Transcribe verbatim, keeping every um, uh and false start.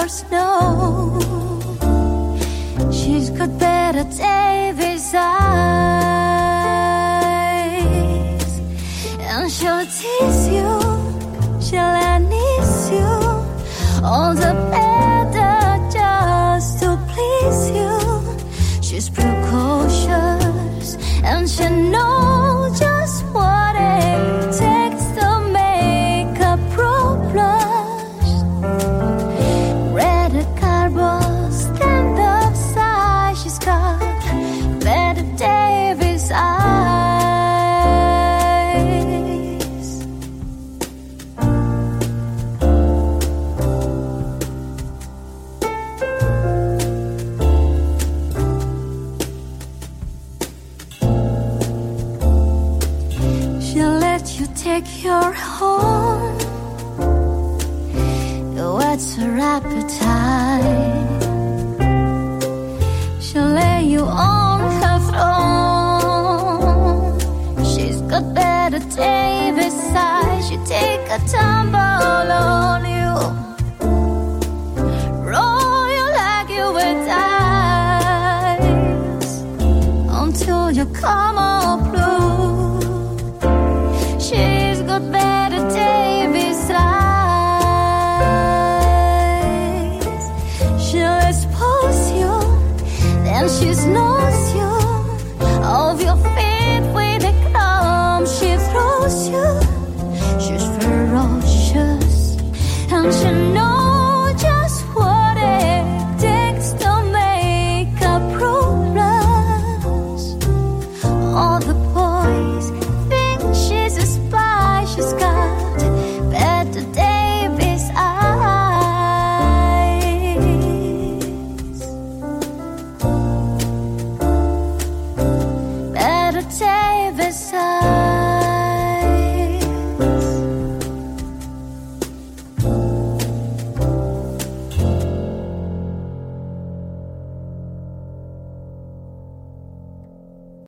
girls know she's got better Davis eyes, and she'll tease you, she'll anease you, all the better just to please you. She's precocious and she knows just what it takes to make a pro blush. Red carbon stand up size, she's got better Davis eyes. She'll let you take your home. What's her appetite? She'll lay you on her throne. She's got better Davis size. She take a tumble on you, roll you like you were dice until you come all blue. She's got better Davis eyes. She'll expose you, then she's no